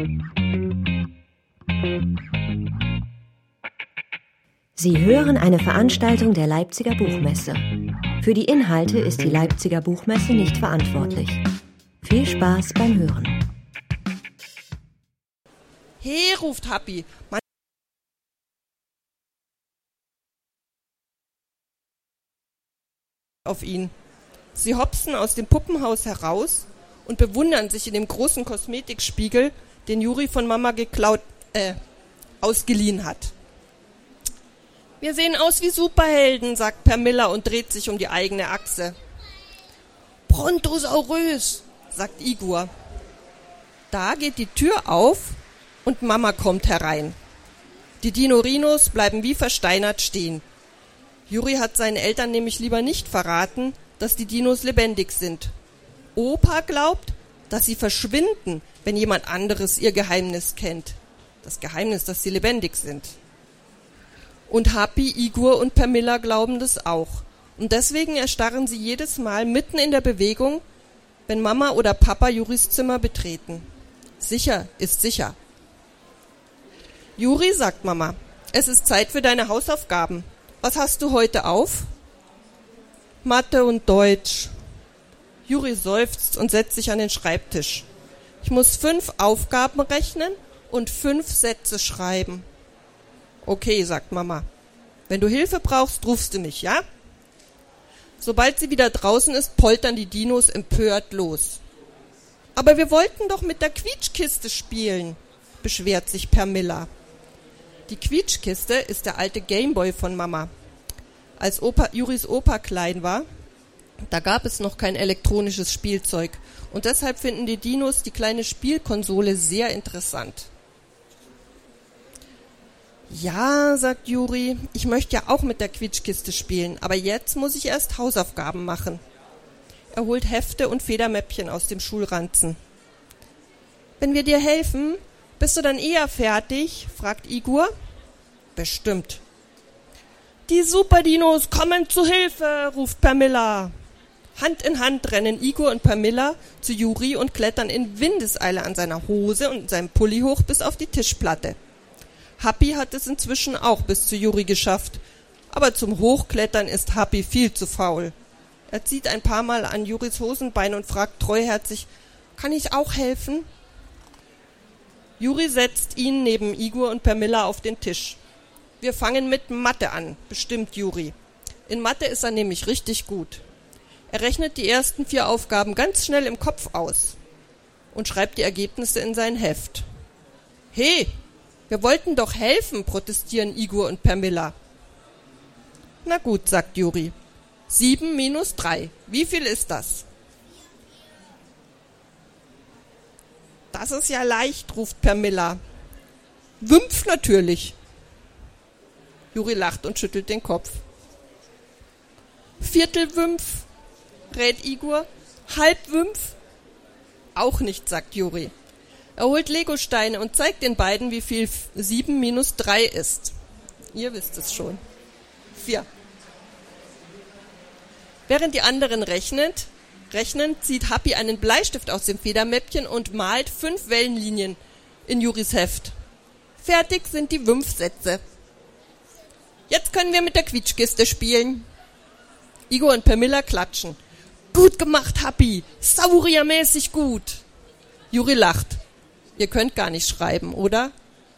Sie hören eine Veranstaltung der Leipziger Buchmesse. Für die Inhalte ist die Leipziger Buchmesse nicht verantwortlich. Viel Spaß beim Hören. Hey, ruft Happy. Auf ihn. Sie hopsen aus dem Puppenhaus heraus und bewundern sich in dem großen Kosmetikspiegel, den Juri von Mama ausgeliehen hat. Wir sehen aus wie Superhelden, sagt Permilla und dreht sich um die eigene Achse. Brontosaurus, sagt Igor. Da geht die Tür auf und Mama kommt herein. Die Dinorinos bleiben wie versteinert stehen. Juri hat seinen Eltern nämlich lieber nicht verraten, dass die Dinos lebendig sind. Opa glaubt, dass sie verschwinden, wenn jemand anderes ihr Geheimnis kennt. Das Geheimnis, dass sie lebendig sind. Und Happy, Igor und Permilla glauben das auch. Und deswegen erstarren sie jedes Mal mitten in der Bewegung, wenn Mama oder Papa Juris Zimmer betreten. Sicher ist sicher. Juri, sagt Mama, es ist Zeit für deine Hausaufgaben. Was hast du heute auf? Mathe und Deutsch. Juri seufzt und setzt sich an den Schreibtisch. Ich muss 5 Aufgaben rechnen und 5 Sätze schreiben. Okay, sagt Mama. Wenn du Hilfe brauchst, rufst du mich, ja? Sobald sie wieder draußen ist, poltern die Dinos empört los. Aber wir wollten doch mit der Quietschkiste spielen, beschwert sich Permilla. Die Quietschkiste ist der alte Gameboy von Mama. Als Juris Opa klein war, da gab es noch kein elektronisches Spielzeug. Und deshalb finden die Dinos die kleine Spielkonsole sehr interessant. Ja, sagt Juri, ich möchte ja auch mit der Quietschkiste spielen, aber jetzt muss ich erst Hausaufgaben machen. Er holt Hefte und Federmäppchen aus dem Schulranzen. Wenn wir dir helfen, bist du dann eher fertig? Fragt Igor. Bestimmt. Die Superdinos kommen zu Hilfe, ruft Permilla. Hand in Hand rennen Igor und Permilla zu Juri und klettern in Windeseile an seiner Hose und seinem Pulli hoch bis auf die Tischplatte. Happy hat es inzwischen auch bis zu Juri geschafft, aber zum Hochklettern ist Happy viel zu faul. Er zieht ein paar Mal an Juris Hosenbein und fragt treuherzig, kann ich auch helfen? Juri setzt ihn neben Igor und Permilla auf den Tisch. Wir fangen mit Mathe an, bestimmt Juri. In Mathe ist er nämlich richtig gut. Er rechnet die ersten 4 Aufgaben ganz schnell im Kopf aus und schreibt die Ergebnisse in sein Heft. Hey, wir wollten doch helfen, protestieren Igor und Permilla. Na gut, sagt Juri. 7 minus 3. Wie viel ist das? Das ist ja leicht, ruft Permilla. 5 natürlich. Juri lacht und schüttelt den Kopf. 4/5, rät Igor. 4:30? Auch nicht, sagt Juri. Er holt Legosteine und zeigt den beiden, wie viel 7 minus 3 ist. Ihr wisst es schon. 4. Während die anderen rechnen, zieht Happy einen Bleistift aus dem Federmäppchen und malt 5 Wellenlinien in Juris Heft. Fertig sind die 5 Sätze. Jetzt können wir mit der Quietschkiste spielen. Igor und Permilla klatschen. Gut gemacht, Happy. Sauriermäßig gut. Juri lacht. Ihr könnt gar nicht schreiben, oder?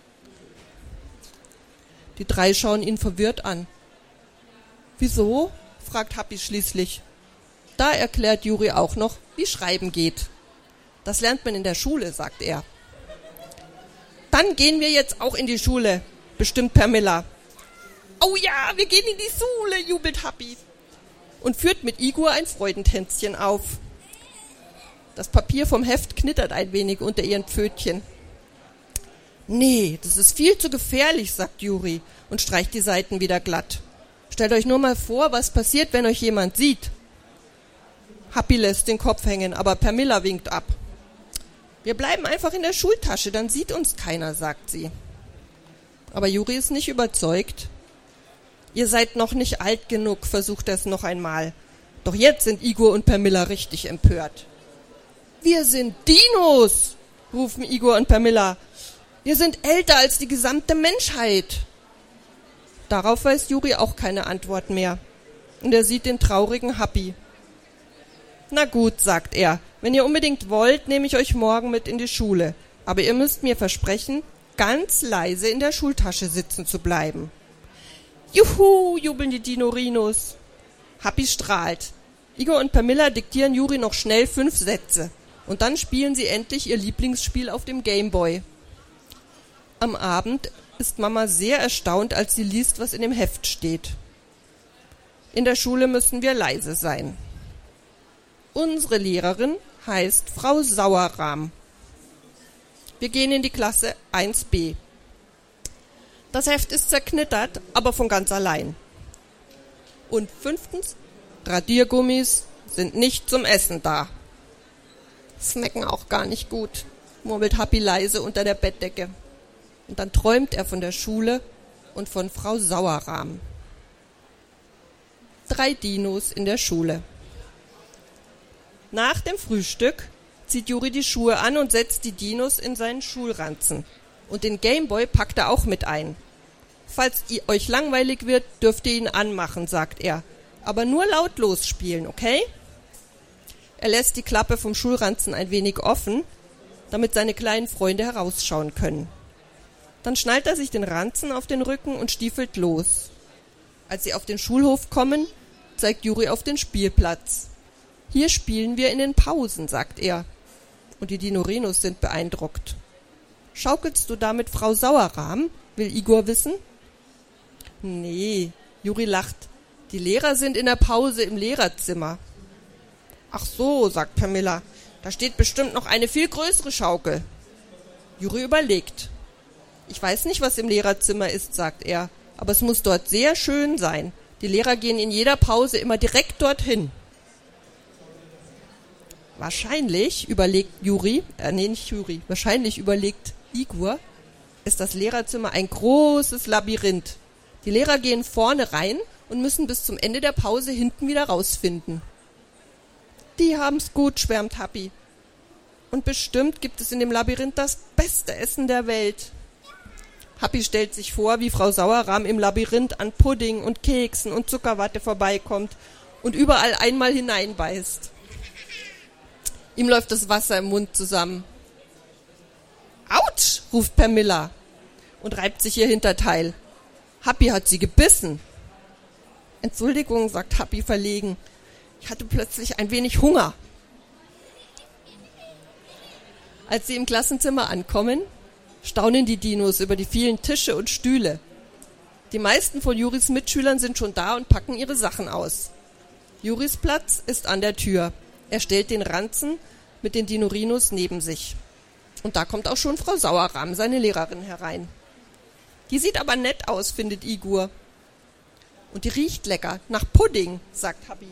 Die 3 schauen ihn verwirrt an. Wieso? Fragt Happy schließlich. Da erklärt Juri auch noch, wie Schreiben geht. Das lernt man in der Schule, sagt er. Dann gehen wir jetzt auch in die Schule, bestimmt Permilla. Oh ja, wir gehen in die Schule, jubelt Happy. Und führt mit Igor ein Freudentänzchen auf. Das Papier vom Heft knittert ein wenig unter ihren Pfötchen. Nee, das ist viel zu gefährlich, sagt Juri und streicht die Seiten wieder glatt. Stellt euch nur mal vor, was passiert, wenn euch jemand sieht. Happy lässt den Kopf hängen, aber Permilla winkt ab. Wir bleiben einfach in der Schultasche, dann sieht uns keiner, sagt sie. Aber Juri ist nicht überzeugt. Ihr seid noch nicht alt genug, versucht er es noch einmal. Doch jetzt sind Igor und Permilla richtig empört. Wir sind Dinos! rufen Igor und Pamela. Wir sind älter als die gesamte Menschheit. Darauf weiß Juri auch keine Antwort mehr. Und er sieht den traurigen Happy. Na gut, sagt er, wenn ihr unbedingt wollt, nehme ich euch morgen mit in die Schule. Aber ihr müsst mir versprechen, ganz leise in der Schultasche sitzen zu bleiben. Juhu, jubeln die Dinorinos. Happy strahlt. Igor und Pamela diktieren Juri noch schnell 5 Sätze. Und dann spielen sie endlich ihr Lieblingsspiel auf dem Gameboy. Am Abend ist Mama sehr erstaunt, als sie liest, was in dem Heft steht. In der Schule müssen wir leise sein. Unsere Lehrerin heißt Frau Sauerrahm. Wir gehen in die Klasse 1b. Das Heft ist zerknittert, aber von ganz allein. Und 5. Radiergummis sind nicht zum Essen da. Schmecken auch gar nicht gut, murmelt Happy leise unter der Bettdecke. Und dann träumt er von der Schule und von Frau Sauerrahm. 3 Dinos in der Schule. Nach dem Frühstück zieht Juri die Schuhe an und setzt die Dinos in seinen Schulranzen. Und den Gameboy packt er auch mit ein. Falls euch langweilig wird, dürft ihr ihn anmachen, sagt er. Aber nur lautlos spielen, okay? Er lässt die Klappe vom Schulranzen ein wenig offen, damit seine kleinen Freunde herausschauen können. Dann schnallt er sich den Ranzen auf den Rücken und stiefelt los. Als sie auf den Schulhof kommen, zeigt Juri auf den Spielplatz. Hier spielen wir in den Pausen, sagt er. Und die Dinorinos sind beeindruckt. Schaukelst du da mit Frau Sauerrahm? Will Igor wissen. Nee, Juri lacht. Die Lehrer sind in der Pause im Lehrerzimmer. Ach so, sagt Pamela. Da steht bestimmt noch eine viel größere Schaukel. Juri überlegt. Ich weiß nicht, was im Lehrerzimmer ist, sagt er. Aber es muss dort sehr schön sein. Die Lehrer gehen in jeder Pause immer direkt dorthin. Wahrscheinlich überlegt Igor, ist das Lehrerzimmer ein großes Labyrinth. Die Lehrer gehen vorne rein und müssen bis zum Ende der Pause hinten wieder rausfinden. Die haben's gut, schwärmt Happy. Und bestimmt gibt es in dem Labyrinth das beste Essen der Welt. Happy stellt sich vor, wie Frau Sauerrahm im Labyrinth an Pudding und Keksen und Zuckerwatte vorbeikommt und überall einmal hineinbeißt. Ihm läuft das Wasser im Mund zusammen. Autsch, ruft Pamela und reibt sich ihr Hinterteil. Happy hat sie gebissen. Entschuldigung, sagt Happy verlegen. Ich hatte plötzlich ein wenig Hunger. Als sie im Klassenzimmer ankommen, staunen die Dinos über die vielen Tische und Stühle. Die meisten von Juris Mitschülern sind schon da und packen ihre Sachen aus. Juris Platz ist an der Tür. Er stellt den Ranzen mit den Dinorinos neben sich. Und da kommt auch schon Frau Sauerrahm, seine Lehrerin, herein. Die sieht aber nett aus, findet Igor. Und die riecht lecker, nach Pudding, sagt Happy.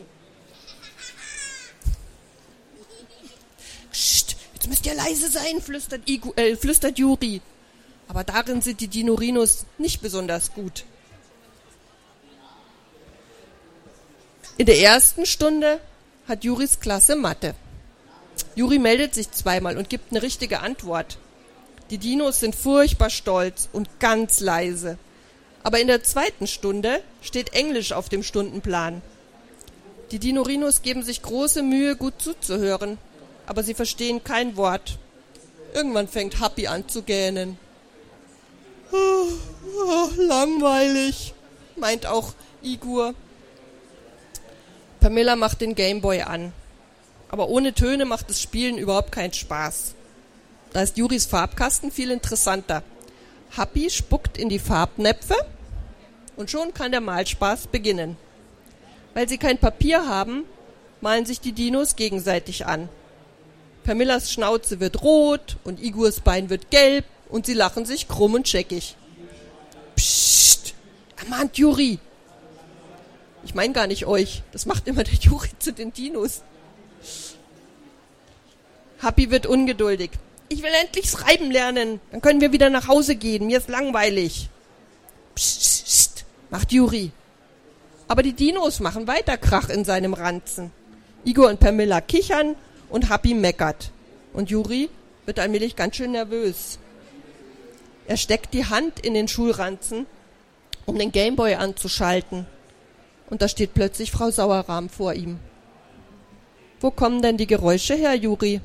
Psst, jetzt müsst ihr leise sein, flüstert Juri. Aber darin sind die Dinorinos nicht besonders gut. In der ersten Stunde hat Juris Klasse Mathe. Juri meldet sich zweimal und gibt eine richtige Antwort. Die Dinos sind furchtbar stolz und ganz leise. Aber in der zweiten Stunde steht Englisch auf dem Stundenplan. Die Dinorinos geben sich große Mühe, gut zuzuhören, aber sie verstehen kein Wort. Irgendwann fängt Happy an zu gähnen. Langweilig, meint auch Igor. Pamela macht den Gameboy an. Aber ohne Töne macht das Spielen überhaupt keinen Spaß. Da ist Juris Farbkasten viel interessanter. Happy spuckt in die Farbnäpfe und schon kann der Malspaß beginnen. Weil sie kein Papier haben, malen sich die Dinos gegenseitig an. Pamelas Schnauze wird rot und Igors Bein wird gelb und sie lachen sich krumm und scheckig. Psst, ermahnt Juri. Ich meine gar nicht euch, das macht immer der Juri zu den Dinos. Happy wird ungeduldig. Ich will endlich schreiben lernen, dann können wir wieder nach Hause gehen, mir ist langweilig. Psst, psst, macht Juri. Aber die Dinos machen weiter Krach in seinem Ranzen. Igor und Pamela kichern und Happy meckert. Und Juri wird allmählich ganz schön nervös. Er steckt die Hand in den Schulranzen, um den Gameboy anzuschalten. Und da steht plötzlich Frau Sauerrahm vor ihm. Wo kommen denn die Geräusche her, Juri?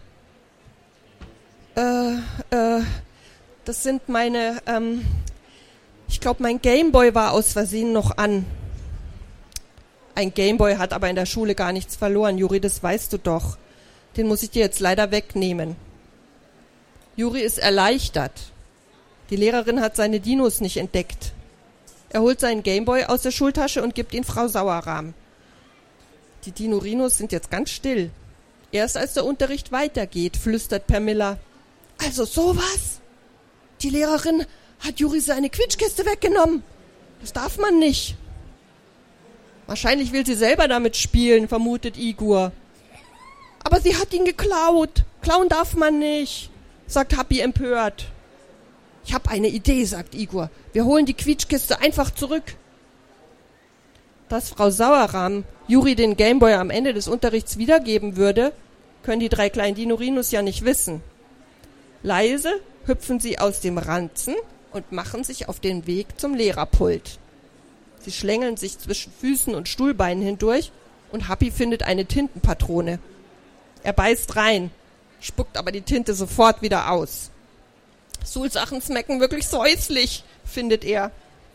Das sind meine, ich glaube, mein Gameboy war aus Versehen noch an. Ein Gameboy hat aber in der Schule gar nichts verloren, Juri, das weißt du doch. Den muss ich dir jetzt leider wegnehmen. Juri ist erleichtert. Die Lehrerin hat seine Dinos nicht entdeckt. Er holt seinen Gameboy aus der Schultasche und gibt ihn Frau Sauerrahm. Die Dinorinos sind jetzt ganz still. Erst als der Unterricht weitergeht, flüstert Pamela. Also sowas? Die Lehrerin hat Juri seine Quietschkiste weggenommen. Das darf man nicht. Wahrscheinlich will sie selber damit spielen, vermutet Igor. Aber sie hat ihn geklaut. Klauen darf man nicht, sagt Happy empört. Ich habe eine Idee, sagt Igor. Wir holen die Quietschkiste einfach zurück. Dass Frau Sauerrahm Juri den Gameboy am Ende des Unterrichts wiedergeben würde, können die 3 kleinen Dinorinos ja nicht wissen. Leise hüpfen sie aus dem Ranzen und machen sich auf den Weg zum Lehrerpult. Sie schlängeln sich zwischen Füßen und Stuhlbeinen hindurch und Happy findet eine Tintenpatrone. Er beißt rein, spuckt aber die Tinte sofort wieder aus. Sul-Sachen schmecken wirklich säuslich, findet er.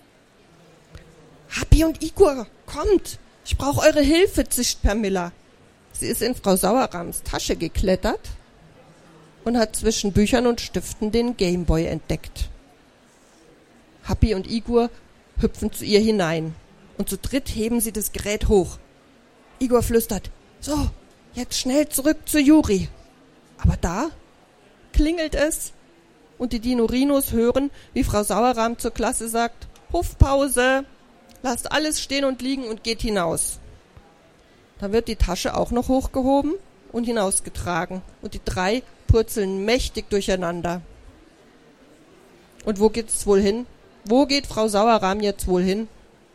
Happy und Igor, kommt! Ich brauche eure Hilfe, zischt Pamela. Sie ist in Frau Sauerrahms Tasche geklettert und hat zwischen Büchern und Stiften den Gameboy entdeckt. Happy und Igor hüpfen zu ihr hinein und zu dritt heben sie das Gerät hoch. Igor flüstert, so, jetzt schnell zurück zu Juri. Aber da klingelt es und die Dinorinos hören, wie Frau Sauerrahm zur Klasse sagt, Hofpause, lasst alles stehen und liegen und geht hinaus. Dann wird die Tasche auch noch hochgehoben und hinausgetragen und die 3 purzeln mächtig durcheinander. Und wo geht's wohl hin? Wo geht Frau Sauerrahm jetzt wohl hin?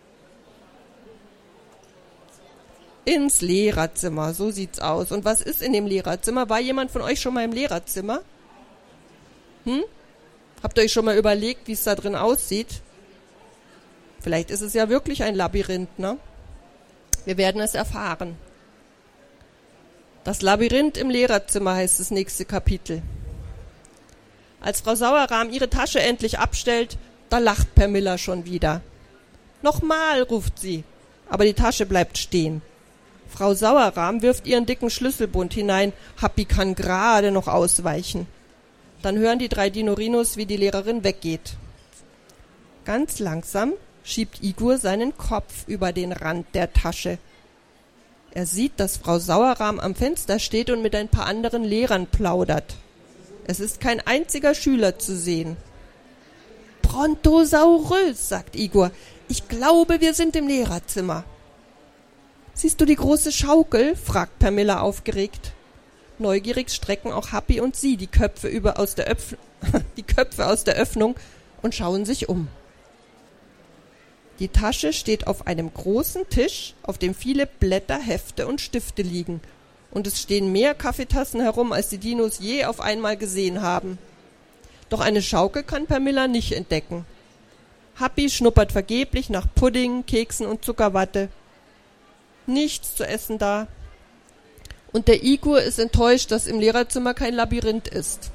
Ins Lehrerzimmer, so sieht's aus. Und was ist in dem Lehrerzimmer? War jemand von euch schon mal im Lehrerzimmer? Habt ihr euch schon mal überlegt, wie es da drin aussieht? Vielleicht ist es ja wirklich ein Labyrinth, ne? Wir werden es erfahren. Das Labyrinth im Lehrerzimmer heißt das nächste Kapitel. Als Frau Sauerrahm ihre Tasche endlich abstellt, da lacht Pamela schon wieder. Nochmal, ruft sie, aber die Tasche bleibt stehen. Frau Sauerrahm wirft ihren dicken Schlüsselbund hinein, Happy kann gerade noch ausweichen. Dann hören die 3 Dinorinos, wie die Lehrerin weggeht. Ganz langsam schiebt Igor seinen Kopf über den Rand der Tasche. Er sieht, dass Frau Sauerrahm am Fenster steht und mit ein paar anderen Lehrern plaudert. Es ist kein einziger Schüler zu sehen. Brontosaurus, sagt Igor. Ich glaube, wir sind im Lehrerzimmer. Siehst du die große Schaukel? Fragt Pamela aufgeregt. Neugierig strecken auch Happy und sie die Köpfe aus der Öffnung und schauen sich um. Die Tasche steht auf einem großen Tisch, auf dem viele Blätter, Hefte und Stifte liegen. Und es stehen mehr Kaffeetassen herum, als die Dinos je auf einmal gesehen haben. Doch eine Schaukel kann Pamela nicht entdecken. Happy schnuppert vergeblich nach Pudding, Keksen und Zuckerwatte. Nichts zu essen da. Und der Igor ist enttäuscht, dass im Lehrerzimmer kein Labyrinth ist.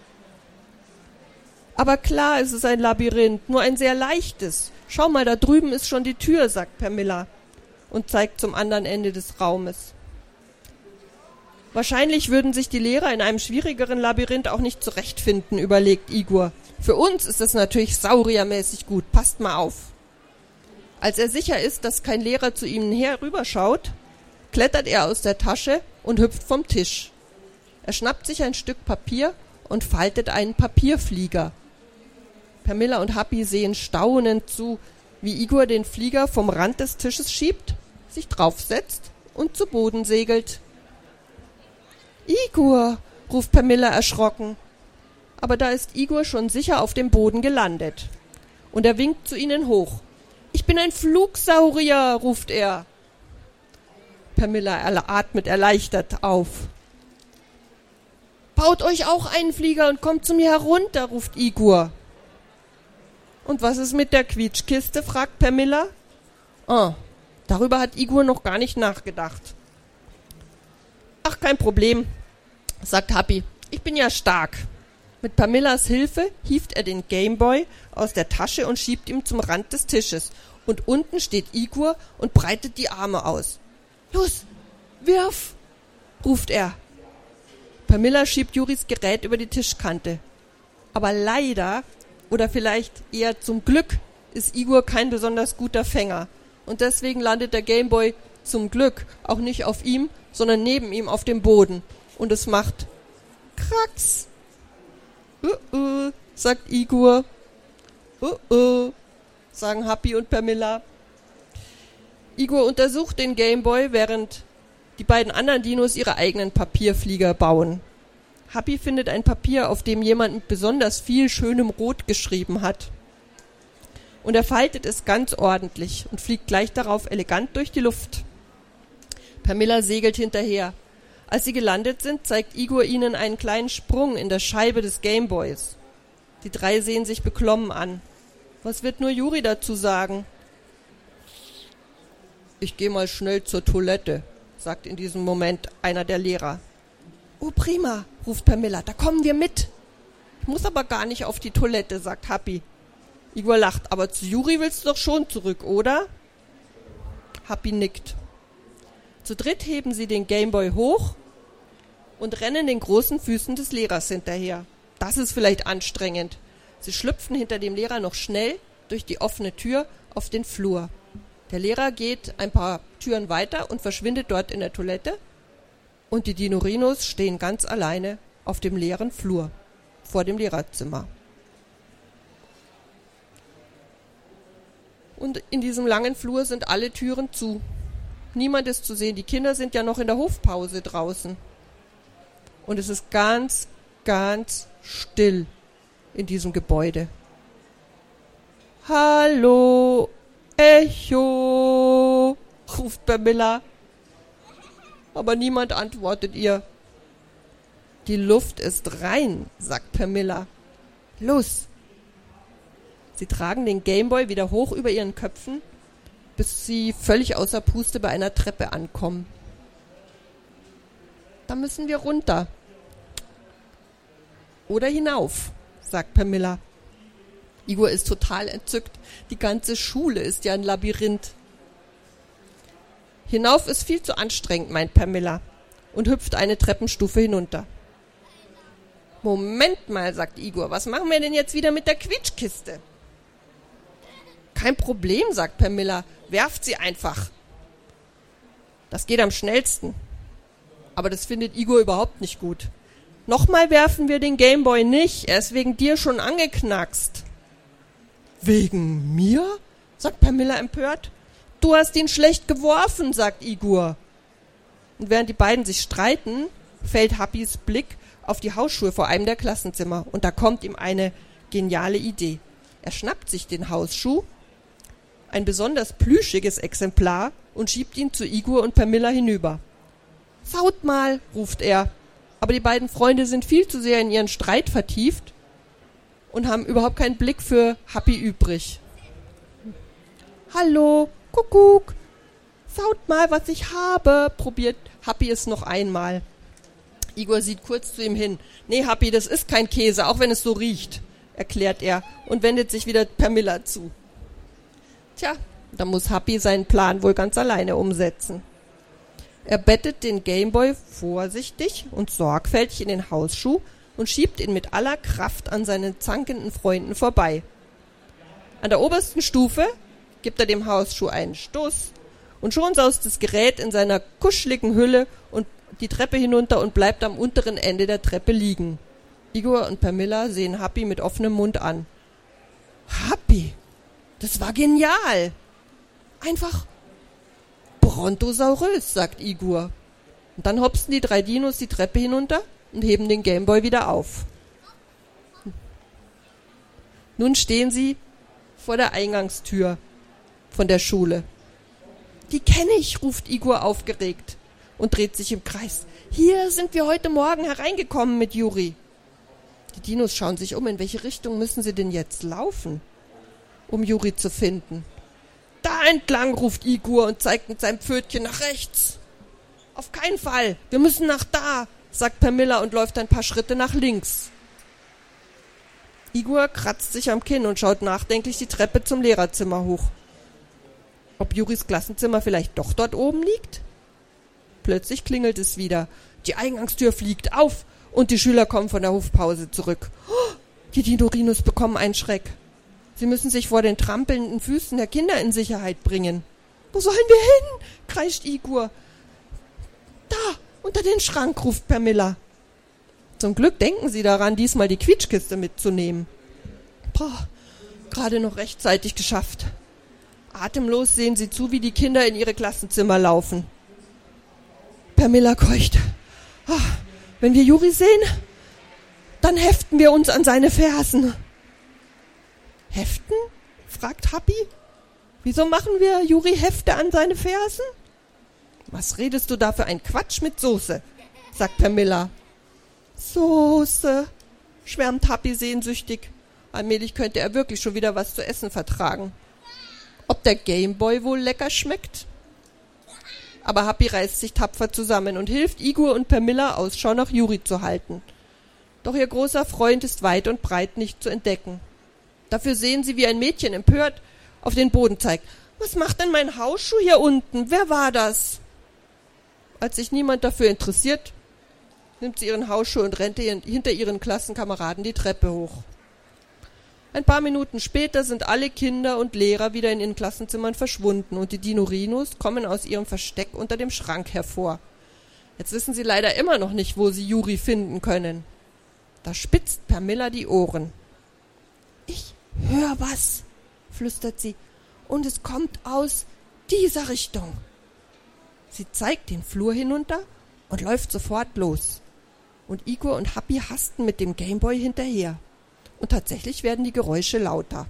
Aber klar ist es ein Labyrinth, nur ein sehr leichtes. Schau mal, da drüben ist schon die Tür, sagt Pamela und zeigt zum anderen Ende des Raumes. Wahrscheinlich würden sich die Lehrer in einem schwierigeren Labyrinth auch nicht zurechtfinden, überlegt Igor. Für uns ist es natürlich sauriermäßig gut, passt mal auf. Als er sicher ist, dass kein Lehrer zu ihm herüberschaut, klettert er aus der Tasche und hüpft vom Tisch. Er schnappt sich ein Stück Papier und faltet einen Papierflieger. Pamela und Happy sehen staunend zu, wie Igor den Flieger vom Rand des Tisches schiebt, sich draufsetzt und zu Boden segelt. »Igor«, ruft Pamela erschrocken. Aber da ist Igor schon sicher auf dem Boden gelandet. Und er winkt zu ihnen hoch. »Ich bin ein Flugsaurier«, ruft er. Pamela atmet erleichtert auf. Baut euch auch einen Flieger und kommt zu mir herunter, ruft Igor. Und was ist mit der Quietschkiste, fragt Pamela. Darüber hat Igor noch gar nicht nachgedacht. Ach, kein Problem, sagt Happy. Ich bin ja stark. Mit Pamelas Hilfe hieft er den Gameboy aus der Tasche und schiebt ihn zum Rand des Tisches. Und unten steht Igor und breitet die Arme aus. Los, wirf, ruft er. Pamela schiebt Juris Gerät über die Tischkante. Aber leider, oder vielleicht eher zum Glück, ist Igor kein besonders guter Fänger. Und deswegen landet der Gameboy zum Glück auch nicht auf ihm, sondern neben ihm auf dem Boden. Und es macht Kracks. Sagt Igor. Sagen Happy und Pamela. Igor untersucht den Gameboy, während die beiden anderen Dinos ihre eigenen Papierflieger bauen. Happy findet ein Papier, auf dem jemand mit besonders viel schönem Rot geschrieben hat. Und er faltet es ganz ordentlich und fliegt gleich darauf elegant durch die Luft. Pamela segelt hinterher. Als sie gelandet sind, zeigt Igor ihnen einen kleinen Sprung in der Scheibe des Gameboys. Die drei sehen sich beklommen an. Was wird nur Juri dazu sagen? Ich gehe mal schnell zur Toilette, sagt in diesem Moment einer der Lehrer. Oh, prima, ruft Pamela, da kommen wir mit. Ich muss aber gar nicht auf die Toilette, sagt Happy. Igor lacht, aber zu Juri willst du doch schon zurück, oder? Happy nickt. Zu dritt heben sie den Gameboy hoch und rennen den großen Füßen des Lehrers hinterher. Das ist vielleicht anstrengend. Sie schlüpfen hinter dem Lehrer noch schnell durch die offene Tür auf den Flur. Der Lehrer geht ein paar Türen weiter und verschwindet dort in der Toilette. Und die Dinorinos stehen ganz alleine auf dem leeren Flur vor dem Lehrerzimmer. Und in diesem langen Flur sind alle Türen zu. Niemand ist zu sehen. Die Kinder sind ja noch in der Hofpause draußen. Und es ist ganz, ganz still in diesem Gebäude. Hallo, Echo, ruft Pamela. Aber niemand antwortet ihr. Die Luft ist rein, sagt Pamela. Los! Sie tragen den Gameboy wieder hoch über ihren Köpfen, bis sie völlig außer Puste bei einer Treppe ankommen. Da müssen wir runter. Oder hinauf, sagt Pamela. Igor ist total entzückt. Die ganze Schule ist ja ein Labyrinth. Hinauf ist viel zu anstrengend, meint Pamela und hüpft eine Treppenstufe hinunter. Moment mal, sagt Igor, was machen wir denn jetzt wieder mit der Quietschkiste? Kein Problem, sagt Pamela, werft sie einfach. Das geht am schnellsten. Aber das findet Igor überhaupt nicht gut. Nochmal werfen wir den Gameboy nicht, er ist wegen dir schon angeknackst. Wegen mir? Sagt Pamela empört. Du hast ihn schlecht geworfen, sagt Igor. Und während die beiden sich streiten, fällt Happys Blick auf die Hausschuhe vor einem der Klassenzimmer. Und da kommt ihm eine geniale Idee. Er schnappt sich den Hausschuh, ein besonders plüschiges Exemplar, und schiebt ihn zu Igor und Pamela hinüber. Schaut mal, ruft er. Aber die beiden Freunde sind viel zu sehr in ihren Streit vertieft und haben überhaupt keinen Blick für Happy übrig. Hallo, Kuckuck, schaut mal, was ich habe, probiert Happy es noch einmal. Igor sieht kurz zu ihm hin. Nee, Happy, das ist kein Käse, auch wenn es so riecht, erklärt er und wendet sich wieder Pamela zu. Tja, da muss Happy seinen Plan wohl ganz alleine umsetzen. Er bettet den Gameboy vorsichtig und sorgfältig in den Hausschuh und schiebt ihn mit aller Kraft an seinen zankenden Freunden vorbei. An der obersten Stufe gibt er dem Hausschuh einen Stoß und schon saust das Gerät in seiner kuscheligen Hülle und die Treppe hinunter und bleibt am unteren Ende der Treppe liegen. Igor und Pamela sehen Happy mit offenem Mund an. Happy, das war genial! Einfach brontosaurös, sagt Igor. Und dann hopsen die drei Dinos die Treppe hinunter und heben den Gameboy wieder auf. Nun stehen sie vor der Eingangstür von der Schule. Die kenne ich, ruft Igor aufgeregt. und dreht sich im Kreis. Hier sind wir heute Morgen hereingekommen mit Juri. Die Dinos schauen sich um. In welche Richtung müssen sie denn jetzt laufen, um Juri zu finden? Da entlang, ruft Igor und zeigt mit seinem Pfötchen nach rechts. Auf keinen Fall, wir müssen nach da, sagt Pamela und läuft ein paar Schritte nach links. Igor kratzt sich am Kinn und schaut nachdenklich die Treppe zum Lehrerzimmer hoch. Ob Juris Klassenzimmer vielleicht doch dort oben liegt? Plötzlich klingelt es wieder. Die Eingangstür fliegt auf und die Schüler kommen von der Hofpause zurück. Oh, die Dinorinos bekommen einen Schreck. Sie müssen sich vor den trampelnden Füßen der Kinder in Sicherheit bringen. Wo sollen wir hin? Kreischt Igor. Da, unter den Schrank, ruft Pamela. Zum Glück denken sie daran, diesmal die Quietschkiste mitzunehmen. Gerade noch rechtzeitig geschafft. Atemlos sehen sie zu, wie die Kinder in ihre Klassenzimmer laufen. Pamela keucht. Wenn wir Juri sehen, dann heften wir uns an seine Fersen. Heften? Fragt Happy. Wieso machen wir Juri Hefte an seine Fersen? Was redest du da für ein Quatsch mit Soße? Sagt Pamela. Soße, schwärmt Happy sehnsüchtig. Allmählich könnte er wirklich schon wieder was zu essen vertragen. Ob der Gameboy wohl lecker schmeckt? Aber Happy reißt sich tapfer zusammen und hilft Igor und Pamela, Ausschau nach Juri zu halten. Doch ihr großer Freund ist weit und breit nicht zu entdecken. Dafür sehen sie, wie ein Mädchen empört auf den Boden zeigt. Was macht denn mein Hausschuh hier unten? Wer war das? Als sich niemand dafür interessiert, nimmt sie ihren Hausschuh und rennt hinter ihren Klassenkameraden die Treppe hoch. Ein paar Minuten später sind alle Kinder und Lehrer wieder in ihren Klassenzimmern verschwunden und die Dinorinos kommen aus ihrem Versteck unter dem Schrank hervor. Jetzt wissen sie leider immer noch nicht, wo sie Juri finden können. Da spitzt Pamela die Ohren. Ich höre was, flüstert sie, und es kommt aus dieser Richtung. Sie zeigt den Flur hinunter und läuft sofort los. Und Igor und Happy hasten mit dem Gameboy hinterher. Und tatsächlich werden die Geräusche lauter.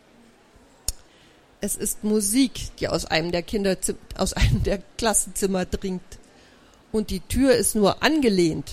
Es ist Musik, die aus einem der Klassenzimmer dringt. Und die Tür ist nur angelehnt.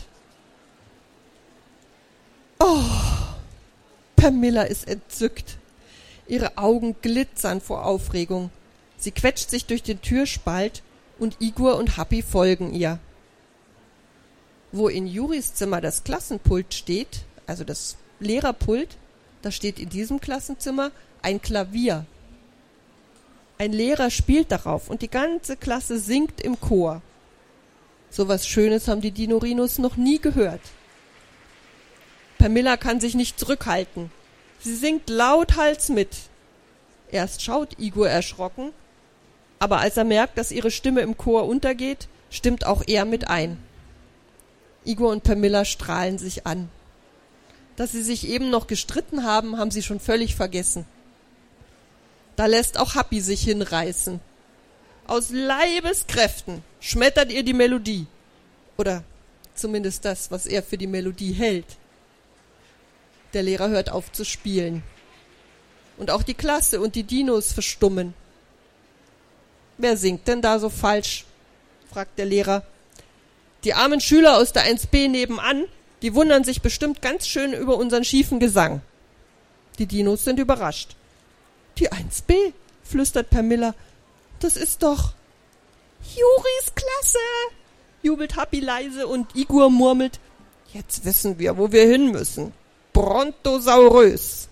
Oh, Pamela ist entzückt. Ihre Augen glitzern vor Aufregung. Sie quetscht sich durch den Türspalt und Igor und Happy folgen ihr. Wo in Juris Zimmer das Klassenpult steht, also das Lehrerpult, da steht in diesem Klassenzimmer ein Klavier. Ein Lehrer spielt darauf und die ganze Klasse singt im Chor. So was Schönes haben die Dinorinos noch nie gehört. Pamela kann sich nicht zurückhalten. Sie singt lauthals mit. Erst schaut Igor erschrocken, aber als er merkt, dass ihre Stimme im Chor untergeht, stimmt auch er mit ein. Igor und Pamela strahlen sich an. Dass sie sich eben noch gestritten haben, haben sie schon völlig vergessen. Da lässt auch Happy sich hinreißen. Aus Leibeskräften schmettert ihr die Melodie. Oder zumindest das, was er für die Melodie hält. Der Lehrer hört auf zu spielen. Und auch die Klasse und die Dinos verstummen. Wer singt denn da so falsch? Fragt der Lehrer. Die armen Schüler aus der 1b nebenan, die wundern sich bestimmt ganz schön über unseren schiefen Gesang. Die Dinos sind überrascht. Die 1b, flüstert Pamela. Das ist doch Juris Klasse, jubelt Happy leise und Igor murmelt. Jetzt wissen wir, wo wir hin müssen. Brontosaurus.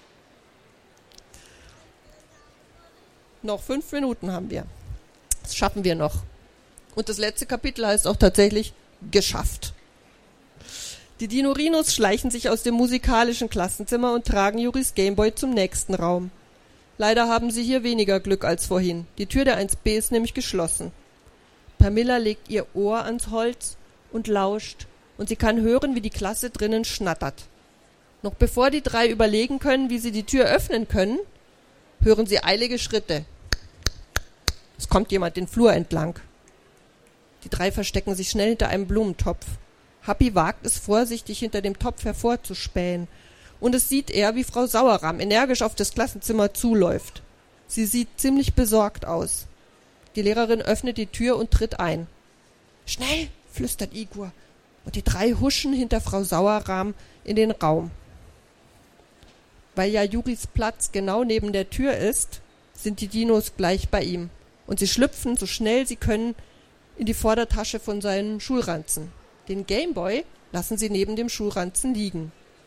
Noch 5 Minuten haben wir. Das schaffen wir noch. Und das letzte Kapitel heißt auch tatsächlich geschafft. Die Dinorinos schleichen sich aus dem musikalischen Klassenzimmer und tragen Juris Gameboy zum nächsten Raum. Leider haben sie hier weniger Glück als vorhin. Die Tür der 1b ist nämlich geschlossen. Pamela legt ihr Ohr ans Holz und lauscht, und sie kann hören, wie die Klasse drinnen schnattert. Noch bevor die 3 überlegen können, wie sie die Tür öffnen können, hören sie eilige Schritte. Es kommt jemand den Flur entlang. Die 3 verstecken sich schnell hinter einem Blumentopf. Happy wagt es vorsichtig, hinter dem Topf hervorzuspähen. Und es sieht er, wie Frau Sauerrahm energisch auf das Klassenzimmer zuläuft. Sie sieht ziemlich besorgt aus. Die Lehrerin öffnet die Tür und tritt ein. Schnell, flüstert Igor, und die 3 huschen hinter Frau Sauerrahm in den Raum. Weil ja Juris Platz genau neben der Tür ist, sind die Dinos gleich bei ihm, und sie schlüpfen so schnell sie können in die Vordertasche von seinen Schulranzen. Den Gameboy lassen sie neben dem Schulranzen liegen.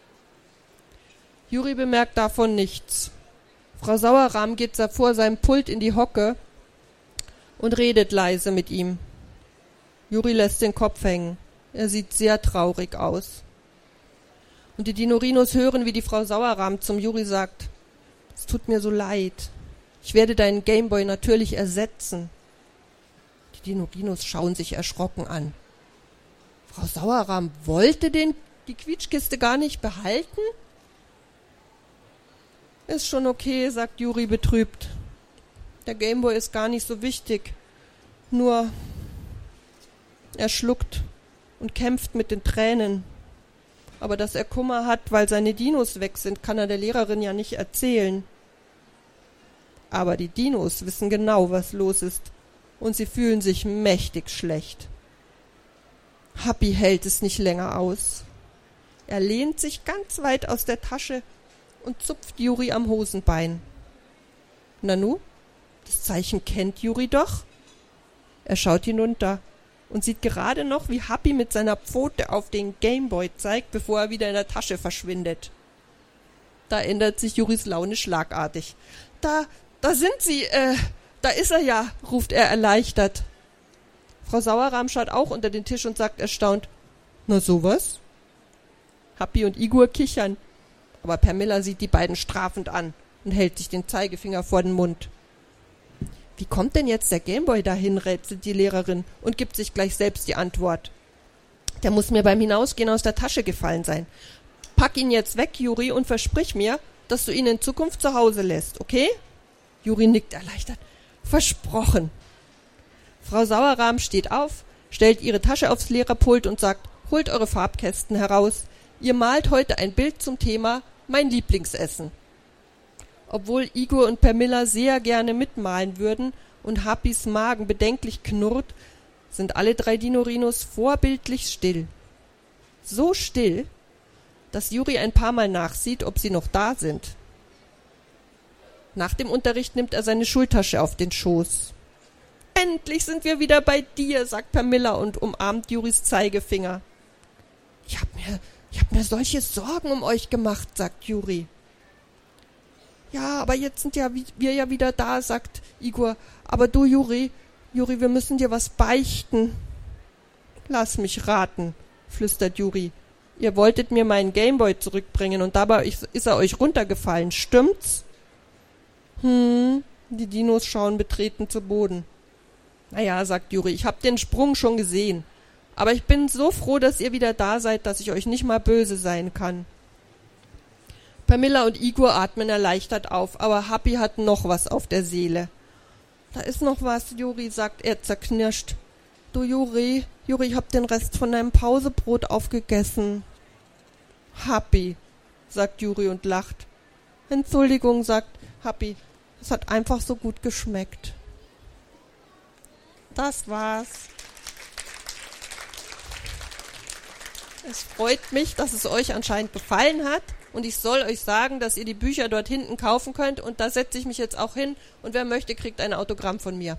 Juri bemerkt davon nichts. Frau Sauerrahm geht vor seinem Pult in die Hocke und redet leise mit ihm. Juri lässt den Kopf hängen. Er sieht sehr traurig aus. Und die Dinorinos hören, wie die Frau Sauerrahm zum Juri sagt: Es tut mir so leid. Ich werde deinen Gameboy natürlich ersetzen. Die Dinorinos schauen sich erschrocken an. Frau Sauerrahm wollte die Quietschkiste gar nicht behalten? Ist schon okay, sagt Juri betrübt. Der Gameboy ist gar nicht so wichtig. Nur er schluckt und kämpft mit den Tränen. Aber dass er Kummer hat, weil seine Dinos weg sind, kann er der Lehrerin ja nicht erzählen. Aber die Dinos wissen genau, was los ist, und sie fühlen sich mächtig schlecht. Happy hält es nicht länger aus. Er lehnt sich ganz weit aus der Tasche und zupft Juri am Hosenbein. Nanu, das Zeichen kennt Juri doch. Er schaut hinunter und sieht gerade noch, wie Happy mit seiner Pfote auf den Gameboy zeigt, bevor er wieder in der Tasche verschwindet. Da ändert sich Juris Laune schlagartig. Da sind sie, da ist er ja, ruft er erleichtert. Frau Sauerrahm schaut auch unter den Tisch und sagt erstaunt: Na sowas? Happy und Igor kichern, aber Pamela sieht die beiden strafend an und hält sich den Zeigefinger vor den Mund. Wie kommt denn jetzt der Gameboy dahin, rätselt die Lehrerin und gibt sich gleich selbst die Antwort. Der muss mir beim Hinausgehen aus der Tasche gefallen sein. Pack ihn jetzt weg, Juri, und versprich mir, dass du ihn in Zukunft zu Hause lässt, okay? Juri nickt erleichtert. Versprochen. Frau Sauerrahm steht auf, stellt ihre Tasche aufs Lehrerpult und sagt: Holt eure Farbkästen heraus. Ihr malt heute ein Bild zum Thema Mein Lieblingsessen. Obwohl Igor und Pamela sehr gerne mitmalen würden und Happys Magen bedenklich knurrt, sind alle 3 Dinorinos vorbildlich still. So still, dass Juri ein paar Mal nachsieht, ob sie noch da sind. Nach dem Unterricht nimmt er seine Schultasche auf den Schoß. »Endlich sind wir wieder bei dir«, sagt Pamela und umarmt Juris Zeigefinger. Ich hab mir solche Sorgen um euch gemacht«, sagt Juri. »Ja, aber jetzt sind wir ja wieder da«, sagt Igor. »Aber du, Juri, wir müssen dir was beichten.« »Lass mich raten«, flüstert Juri. »Ihr wolltet mir meinen Gameboy zurückbringen und dabei ist er euch runtergefallen, stimmt's?« Die Dinos schauen betreten zu Boden. »Naja«, sagt Juri, »ich hab den Sprung schon gesehen. Aber ich bin so froh, dass ihr wieder da seid, dass ich euch nicht mal böse sein kann.« Pamela und Igor atmen erleichtert auf, aber Happy hat noch was auf der Seele. »Da ist noch was, Juri«, sagt er zerknirscht. »Du, Juri, ich hab den Rest von deinem Pausebrot aufgegessen.« »Happy«, sagt Juri und lacht. »Entschuldigung«, sagt Happy, »es hat einfach so gut geschmeckt.« Das war's. Es freut mich, dass es euch anscheinend gefallen hat. Und ich soll euch sagen, dass ihr die Bücher dort hinten kaufen könnt. Und da setze ich mich jetzt auch hin. Und wer möchte, kriegt ein Autogramm von mir.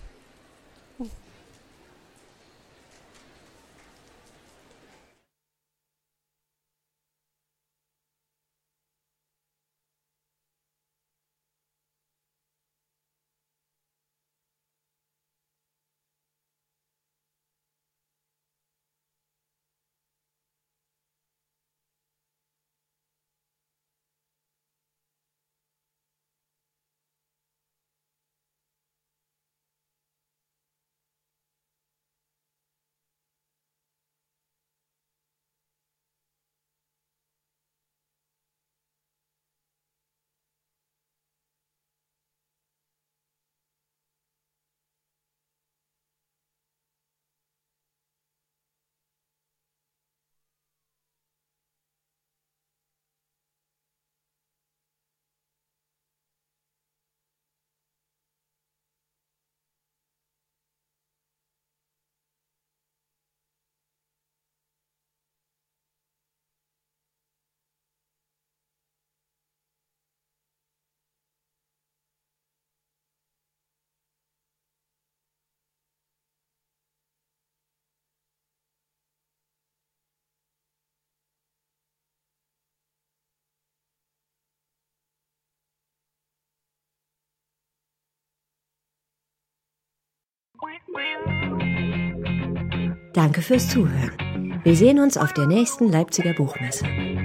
Danke fürs Zuhören. Wir sehen uns auf der nächsten Leipziger Buchmesse.